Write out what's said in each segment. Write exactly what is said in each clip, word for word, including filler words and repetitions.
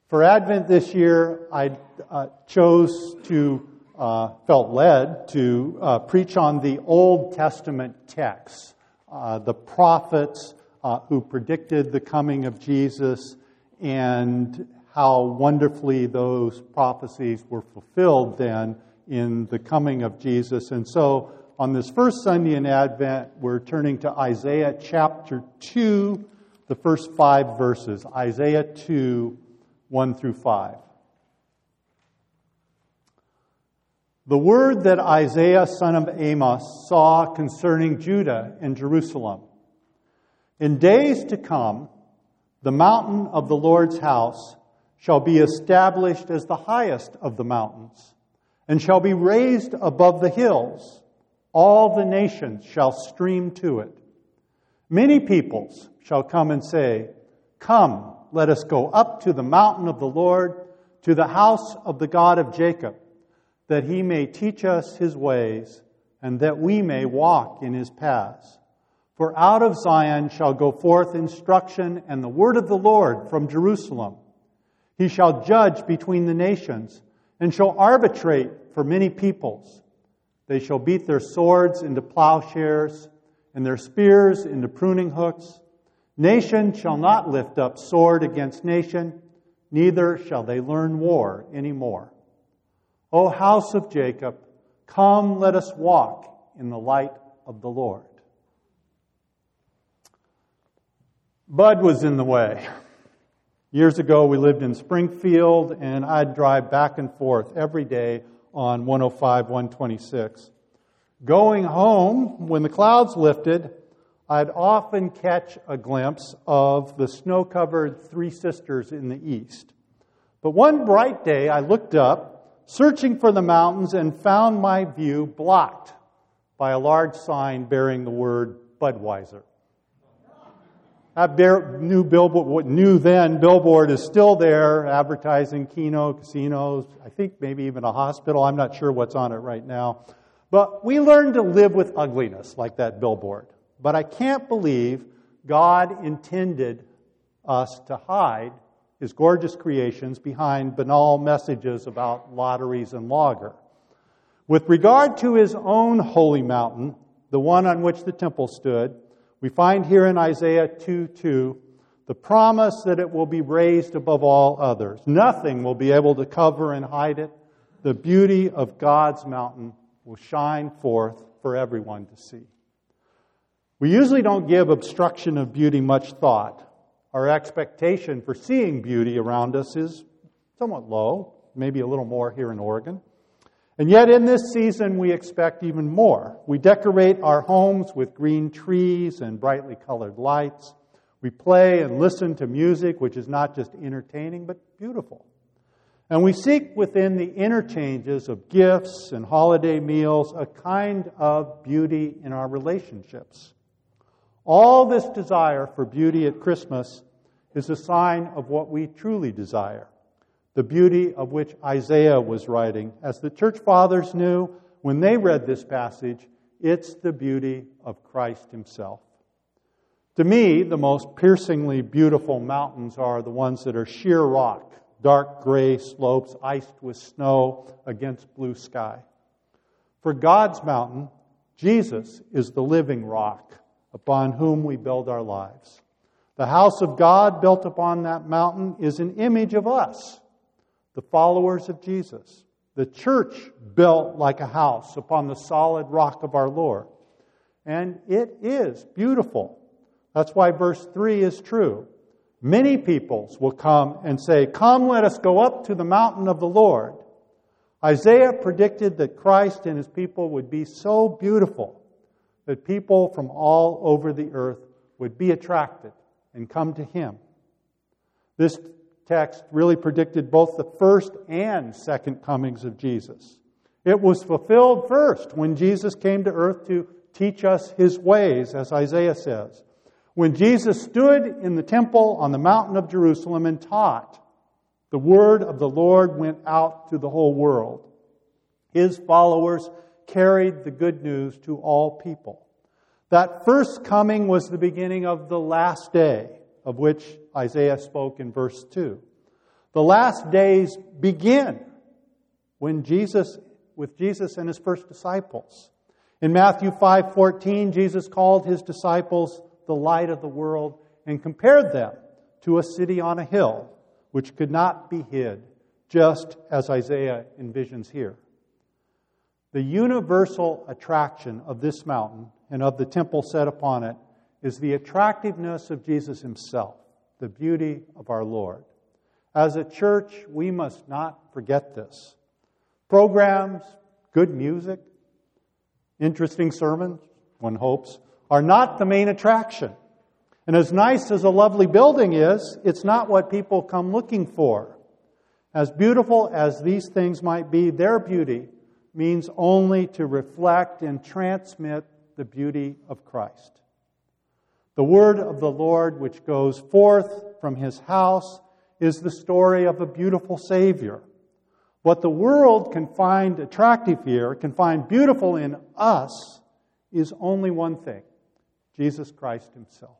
For Advent this year, I uh, chose to, uh, felt led to uh, preach on the Old Testament texts, uh, the prophets uh, who predicted the coming of Jesus, and how wonderfully those prophecies were fulfilled then in the coming of Jesus. And so, on this first Sunday in Advent, we're turning to Isaiah chapter two, the first five verses. Isaiah two, one through five. The word that Isaiah, son of Amos, saw concerning Judah and Jerusalem. In days to come, the mountain of the Lord's house shall be established as the highest of the mountains, and shall be raised above the hills. All the nations shall stream to it. Many peoples shall come and say, "Come, let us go up to the mountain of the Lord, to the house of the God of Jacob, that he may teach us his ways, and that we may walk in his paths. For out of Zion shall go forth instruction and the word of the Lord from Jerusalem. He shall judge between the nations, and shall arbitrate for many peoples. They shall beat their swords into plowshares, and their spears into pruning hooks. Nation shall not lift up sword against nation, neither shall they learn war any more. O house of Jacob, come, let us walk in the light of the Lord." Bud was in the way. Years ago, we lived in Springfield, and I'd drive back and forth every day on one oh five, one twenty-six. Going home, when the clouds lifted, I'd often catch a glimpse of the snow-covered Three Sisters in the east. But one bright day, I looked up, searching for the mountains, and found my view blocked by a large sign bearing the word Budweiser. That bear, new billboard, new then billboard is still there, advertising Keno, casinos, I think maybe even a hospital. I'm not sure what's on it right now. But we learned to live with ugliness like that billboard. But I can't believe God intended us to hide His gorgeous creations behind banal messages about lotteries and lager. With regard to His own holy mountain, the one on which the temple stood, we find here in Isaiah two two the promise that it will be raised above all others. Nothing will be able to cover and hide it. The beauty of God's mountain will shine forth for everyone to see. We usually don't give obstruction of beauty much thought. Our expectation for seeing beauty around us is somewhat low, maybe a little more here in Oregon. And yet in this season we expect even more. We decorate our homes with green trees and brightly colored lights. We play and listen to music which is not just entertaining but beautiful. And we seek within the interchanges of gifts and holiday meals a kind of beauty in our relationships. All this desire for beauty at Christmas is a sign of what we truly desire, the beauty of which Isaiah was writing. As the church fathers knew when they read this passage, it's the beauty of Christ Himself. To me, the most piercingly beautiful mountains are the ones that are sheer rock, dark gray slopes iced with snow against blue sky. For God's mountain, Jesus is the living rock upon whom we build our lives. The house of God built upon that mountain is an image of us, the followers of Jesus. The church built like a house upon the solid rock of our Lord. And it is beautiful. That's why verse three is true. Many peoples will come and say, "Come, let us go up to the mountain of the Lord." Isaiah predicted that Christ and His people would be so beautiful that people from all over the earth would be attracted and come to Him. This text really predicted both the first and second comings of Jesus. It was fulfilled first when Jesus came to earth to teach us His ways, as Isaiah says. When Jesus stood in the temple on the mountain of Jerusalem and taught, the word of the Lord went out to the whole world. His followers carried the good news to all people. That first coming was the beginning of the last day, of which Isaiah spoke in verse two. The last days begin when Jesus, with Jesus and his first disciples. In Matthew five fourteen, Jesus called his disciples the light of the world and compared them to a city on a hill, which could not be hid, just as Isaiah envisions here. The universal attraction of this mountain and of the temple set upon it is the attractiveness of Jesus himself, the beauty of our Lord. As a church, we must not forget this. Programs, good music, interesting sermons, one hopes, are not the main attraction. And as nice as a lovely building is, it's not what people come looking for. As beautiful as these things might be, their beauty means only to reflect and transmit the beauty of Christ. The word of the Lord which goes forth from his house is the story of a beautiful Savior. What the world can find attractive here, can find beautiful in us, is only one thing: Jesus Christ himself.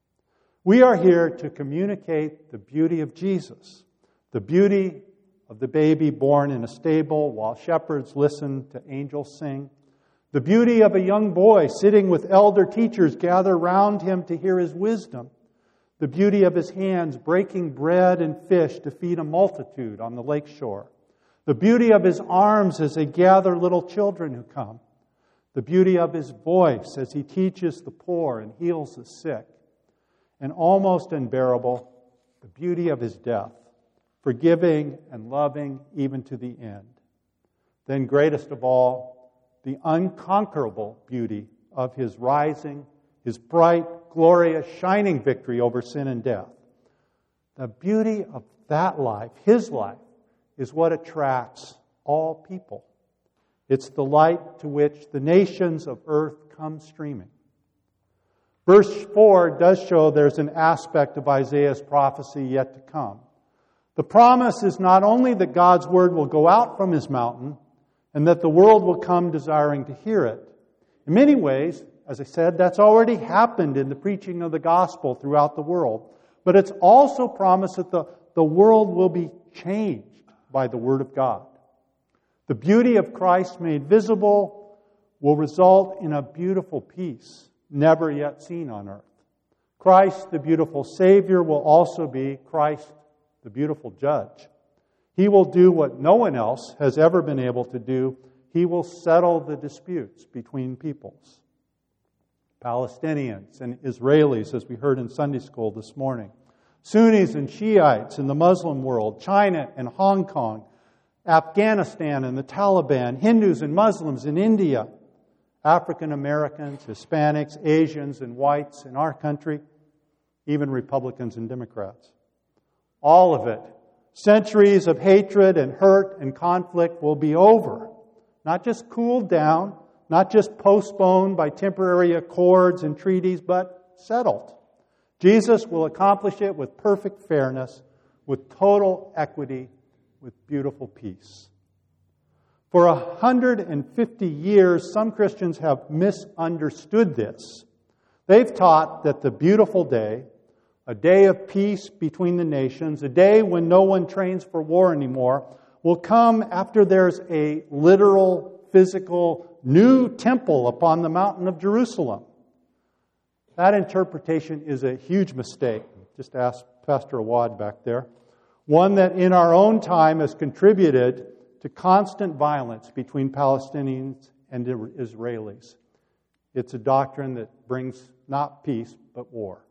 We are here to communicate the beauty of Jesus, the beauty of the baby born in a stable while shepherds listen to angels sing, the beauty of a young boy sitting with elder teachers gathered round him to hear his wisdom, the beauty of his hands breaking bread and fish to feed a multitude on the lake shore, the beauty of his arms as they gather little children who come, the beauty of his voice as he teaches the poor and heals the sick, and almost unbearable, the beauty of his death, forgiving and loving even to the end. Then greatest of all, the unconquerable beauty of his rising, his bright, glorious, shining victory over sin and death. The beauty of that life, his life, is what attracts all people. It's the light to which the nations of earth come streaming. Verse four does show there's an aspect of Isaiah's prophecy yet to come. The promise is not only that God's word will go out from his mountain and that the world will come desiring to hear it. In many ways, as I said, that's already happened in the preaching of the gospel throughout the world. But it's also promised that the, the world will be changed by the word of God. The beauty of Christ made visible will result in a beautiful peace never yet seen on earth. Christ, the beautiful Savior, will also be Christ, the beautiful Judge. He will do what no one else has ever been able to do. He will settle the disputes between peoples. Palestinians and Israelis, as we heard in Sunday school this morning. Sunnis and Shiites in the Muslim world. China and Hong Kong. Afghanistan and the Taliban. Hindus and Muslims in India. African Americans, Hispanics, Asians, and whites in our country. Even Republicans and Democrats. All of it. Centuries of hatred and hurt and conflict will be over. Not just cooled down, not just postponed by temporary accords and treaties, but settled. Jesus will accomplish it with perfect fairness, with total equity, with beautiful peace. For one hundred fifty years, some Christians have misunderstood this. They've taught that the beautiful day, a day of peace between the nations, a day when no one trains for war anymore, will come after there's a literal, physical, new temple upon the mountain of Jerusalem. That interpretation is a huge mistake. Just ask Pastor Awad back there. One that in our own time has contributed to constant violence between Palestinians and Israelis. It's a doctrine that brings not peace, but war.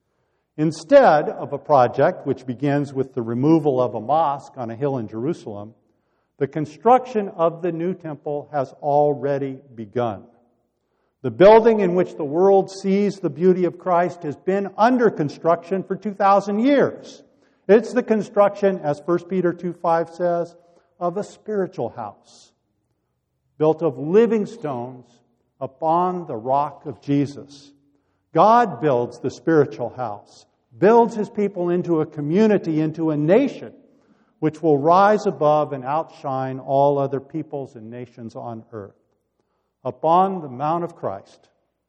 Instead of a project which begins with the removal of a mosque on a hill in Jerusalem, the construction of the new temple has already begun. The building in which the world sees the beauty of Christ has been under construction for two thousand years. It's the construction, as First Peter two five says, of a spiritual house, built of living stones upon the rock of Jesus. God builds the spiritual house, builds His people into a community, into a nation, which will rise above and outshine all other peoples and nations on earth. Upon the Mount of Christ,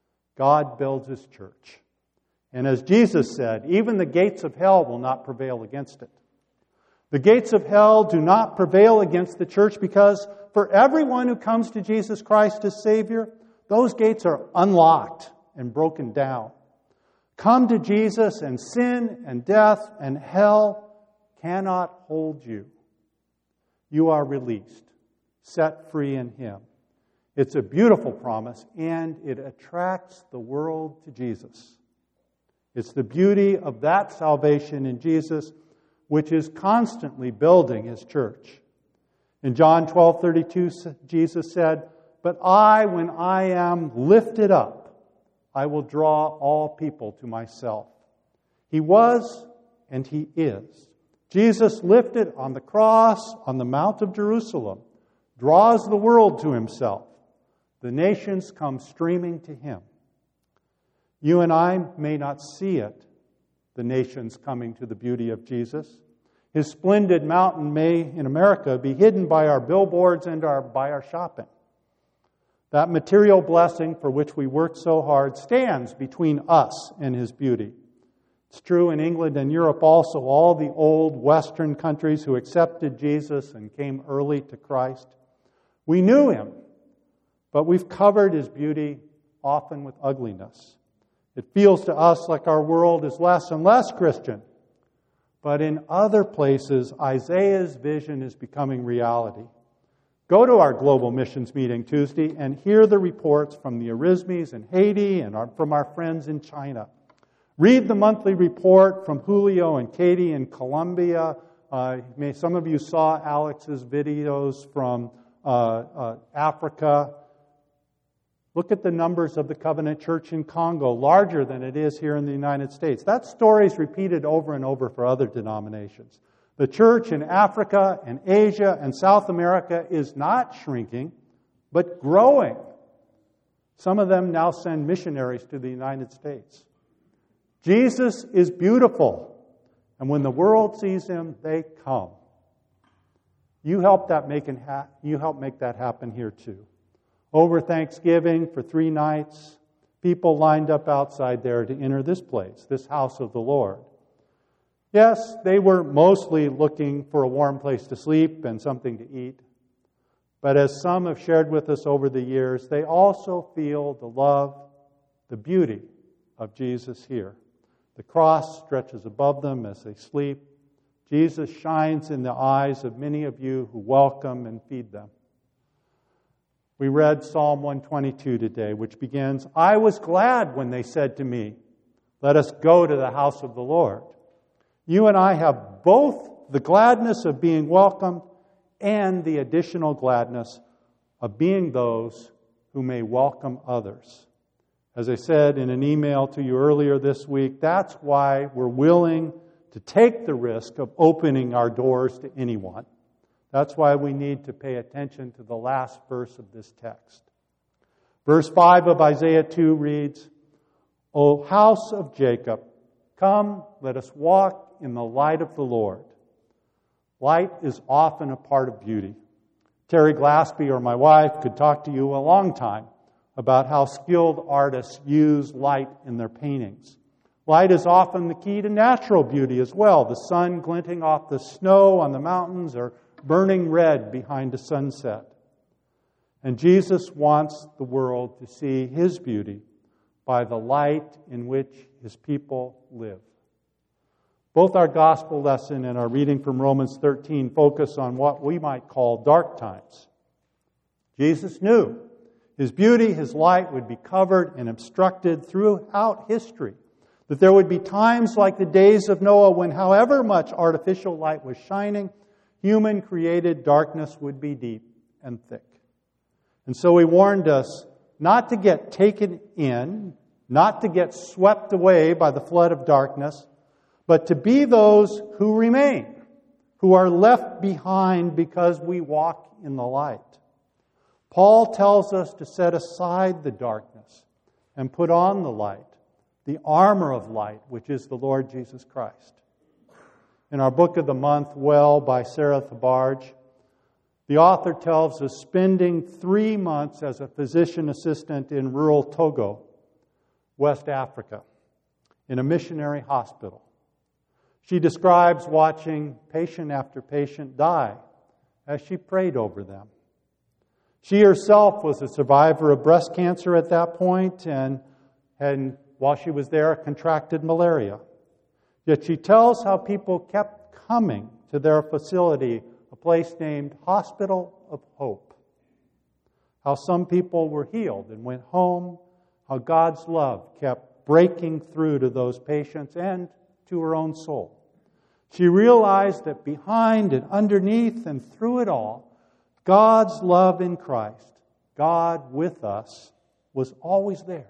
God builds His church. And as Jesus said, even the gates of hell will not prevail against it. The gates of hell do not prevail against the church because for everyone who comes to Jesus Christ as Savior, those gates are unlocked and broken down. Come to Jesus and sin and death and hell cannot hold you. You are released, set free in Him. It's a beautiful promise, and it attracts the world to Jesus. It's the beauty of that salvation in Jesus which is constantly building His church. In John twelve thirty-two, Jesus said, "But I, when I am lifted up, I will draw all people to myself." He was and He is. Jesus lifted on the cross on the Mount of Jerusalem draws the world to Himself. The nations come streaming to Him. You and I may not see it, the nations coming to the beauty of Jesus. His splendid mountain may, in America, be hidden by our billboards and our, by our shopping. That material blessing for which we work so hard stands between us and His beauty. It's true in England and Europe also. All the old Western countries who accepted Jesus and came early to Christ. We knew Him, but we've covered His beauty often with ugliness. It feels to us like our world is less and less Christian. But in other places, Isaiah's vision is becoming reality. Go to our global missions meeting Tuesday and hear the reports from the Arismis in Haiti and our, from our friends in China. Read the monthly report from Julio and Katie in Colombia. Uh, may, some of you saw Alex's videos from uh, uh, Africa. Look at the numbers of the Covenant Church in Congo, larger than it is here in the United States. That story is repeated over and over for other denominations. The church in Africa and Asia and South America is not shrinking, but growing. Some of them now send missionaries to the United States. Jesus is beautiful, and when the world sees Him, they come. You help that make it ha- you help make that happen here too. Over Thanksgiving, for three nights, people lined up outside there to enter this place, this house of the Lord. Yes, they were mostly looking for a warm place to sleep and something to eat. But as some have shared with us over the years, they also feel the love, the beauty of Jesus here. The cross stretches above them as they sleep. Jesus shines in the eyes of many of you who welcome and feed them. We read Psalm one twenty-two today, which begins, "I was glad when they said to me, 'Let us go to the house of the Lord.'" You and I have both the gladness of being welcomed and the additional gladness of being those who may welcome others. As I said in an email to you earlier this week, that's why we're willing to take the risk of opening our doors to anyone. That's why we need to pay attention to the last verse of this text. Verse five of Isaiah two reads, "O house of Jacob, come, let us walk in the light of the Lord." Light is often a part of beauty. Terry Glaspie or my wife could talk to you a long time about how skilled artists use light in their paintings. Light is often the key to natural beauty as well. The sun glinting off the snow on the mountains or burning red behind a sunset. And Jesus wants the world to see His beauty by the light in which His people live. Both our gospel lesson and our reading from Romans thirteen focus on what we might call dark times. Jesus knew His beauty, His light would be covered and obstructed throughout history. That there would be times like the days of Noah when however much artificial light was shining, human-created darkness would be deep and thick. And so He warned us not to get taken in, not to get swept away by the flood of darkness, but to be those who remain, who are left behind because we walk in the light. Paul tells us to set aside the darkness and put on the light, the armor of light, which is the Lord Jesus Christ. In our book of the month, Well, by Sarah Thabarge, the author tells us spending three months as a physician assistant in rural Togo, West Africa, in a missionary hospital. She describes watching patient after patient die as she prayed over them. She herself was a survivor of breast cancer at that point, and, and while she was there, contracted malaria. Yet she tells how people kept coming to their facility, a place named Hospital of Hope. How some people were healed and went home, how God's love kept breaking through to those patients and to her own soul. She realized that behind and underneath and through it all, God's love in Christ, God with us, was always there.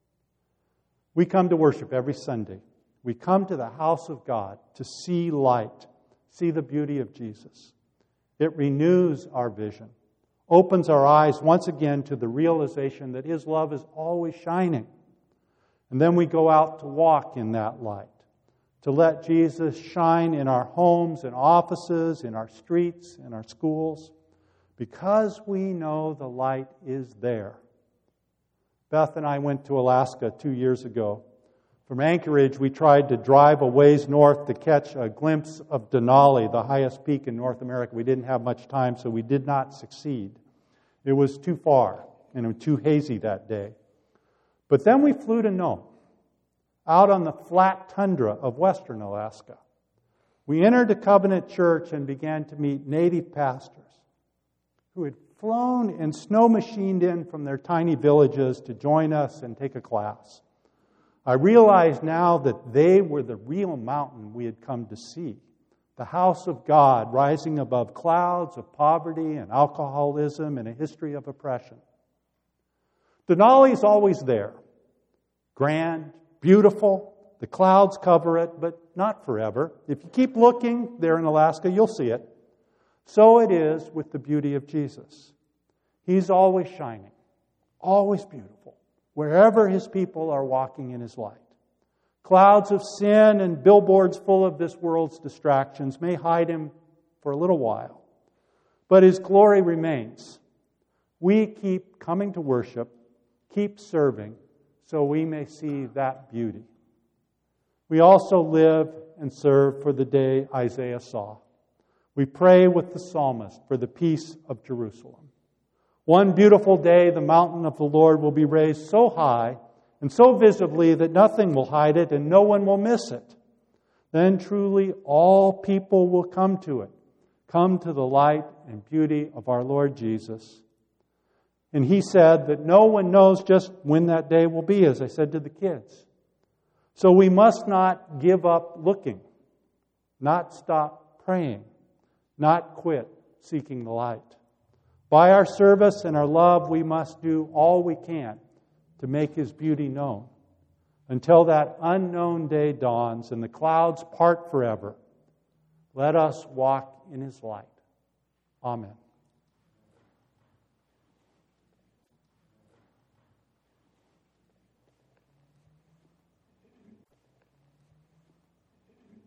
We come to worship every Sunday. We come to the house of God to see light, see the beauty of Jesus. It renews our vision, opens our eyes once again to the realization that His love is always shining. And then we go out to walk in that light, to let Jesus shine in our homes and offices, in our streets, in our schools, because we know the light is there. Beth and I went to Alaska two years ago. From Anchorage, we tried to drive a ways north to catch a glimpse of Denali, the highest peak in North America. We didn't have much time, so we did not succeed. It was too far, and it was too hazy that day. But then we flew to Nome, out on the flat tundra of western Alaska. We entered a Covenant church and began to meet native pastors who had flown and snow machined in from their tiny villages to join us and take a class. I realize now that they were the real mountain we had come to see, the house of God rising above clouds of poverty and alcoholism and a history of oppression. Denali's always there, grand, beautiful. The clouds cover it, but not forever. If you keep looking there in Alaska, you'll see it. So it is with the beauty of Jesus. He's always shining, always beautiful, wherever His people are walking in His light. Clouds of sin and billboards full of this world's distractions may hide Him for a little while, but His glory remains. We keep coming to worship, keep serving, so we may see that beauty. We also live and serve for the day Isaiah saw. We pray with the psalmist for the peace of Jerusalem. One beautiful day, the mountain of the Lord will be raised so high and so visibly that nothing will hide it and no one will miss it. Then truly all people will come to it, come to the light and beauty of our Lord Jesus. And He said that no one knows just when that day will be, as I said to the kids. So we must not give up looking, not stop praying, not quit seeking the light. By our service and our love, we must do all we can to make His beauty known until that unknown day dawns and the clouds part forever. Let us walk in His light. Amen.